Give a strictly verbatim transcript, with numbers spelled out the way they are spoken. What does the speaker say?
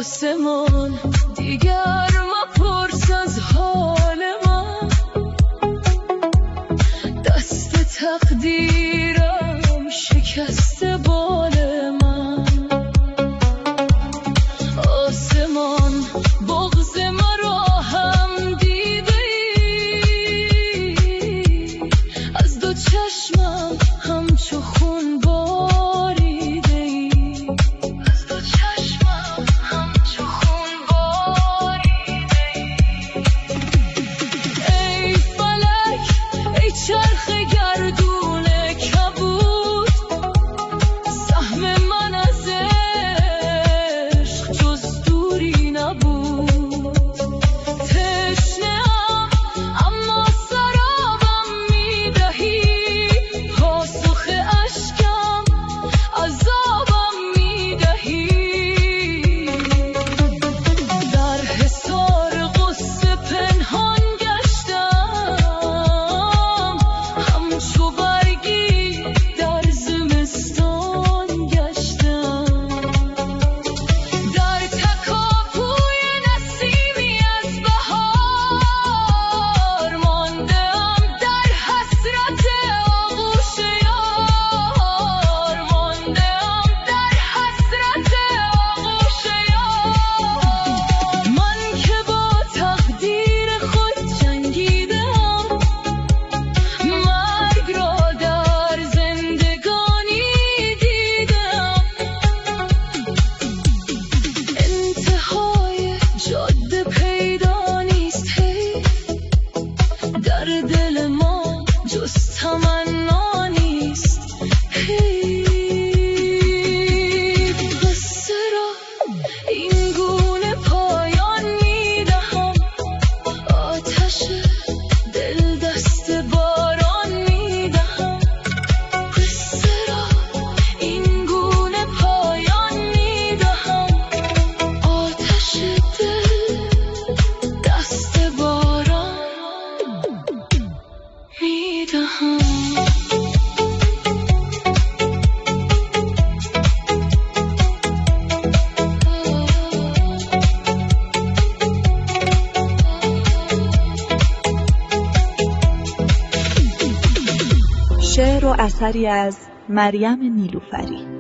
آسمان دیگر مپرس از حال من، دست تقدیرم شکسته بال من. آسمان بغض مرا هم دیده ای، از دو چشمم همچو خون باریده ای، از دو چشمم همچو خون باریده ای. ای فلک ای چرخ گردون کبود، سهم من از عشق جز دوری نبود. تشنه‌ام اما سرابم میدهی، پاسخ اشکم عذابم میدهی. در حصار غصه پنهان گشتم، همچو برگی در زمستان گشتم. در تکاپوی نسیمی از بهار ماندم، در حسرت آغوش یار ماندم، در حسرت آغوش یار. من که با تقدیر خود جنگیدم، مرگ را در زندگانی دیدم. انتهای جاده پیدا نیست، حیف در دل ما جز تمنا نیست. حیف قصه را این گونه پایان میدهم، آتش دل دست باران میدهم. قصه را این گونه پایان میدهم، آتش دل دست باران میدهم. شعر و اثری از مریم نیلوفری.